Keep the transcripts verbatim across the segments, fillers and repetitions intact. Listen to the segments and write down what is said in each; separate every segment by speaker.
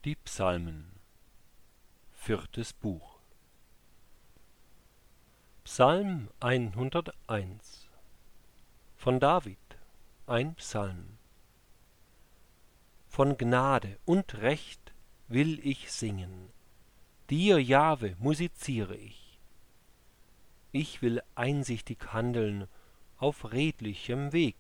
Speaker 1: Die Psalmen. Viertes Buch. Psalm hunderteins von David, ein Psalm. Von Gnade und Recht will ich singen, dir, Jahwe, musiziere ich. Ich will einsichtig handeln auf redlichem Weg.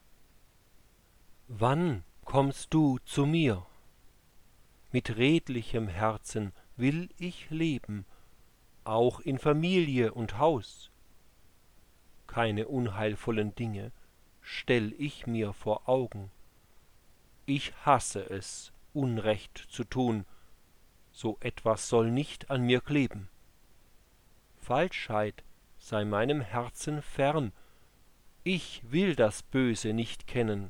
Speaker 1: Wann kommst du zu mir? Mit redlichem Herzen will ich leben, auch in Familie und Haus. Keine unheilvollen Dinge stell ich mir vor Augen. Ich hasse es, Unrecht zu tun, so etwas soll nicht an mir kleben. Falschheit sei meinem Herzen fern, ich will das Böse nicht kennen.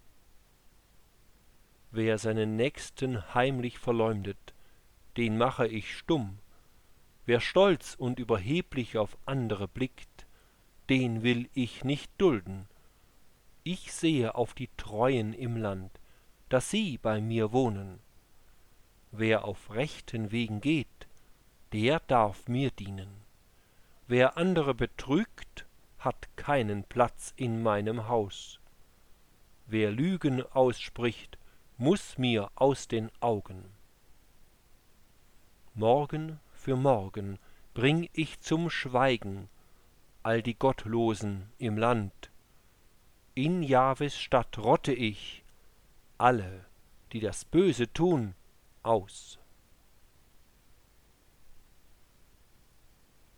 Speaker 1: Wer seinen Nächsten heimlich verleumdet, den mache ich stumm. Wer stolz und überheblich auf andere blickt, den will ich nicht dulden. Ich sehe auf die Treuen im Land, dass sie bei mir wohnen. Wer auf rechten Wegen geht, der darf mir dienen. Wer andere betrügt, hat keinen Platz in meinem Haus. Wer Lügen ausspricht, muß mir aus den Augen. Morgen für morgen bring ich zum Schweigen all die Gottlosen im Land. In Jahves Stadt rotte ich alle, die das Böse tun, aus.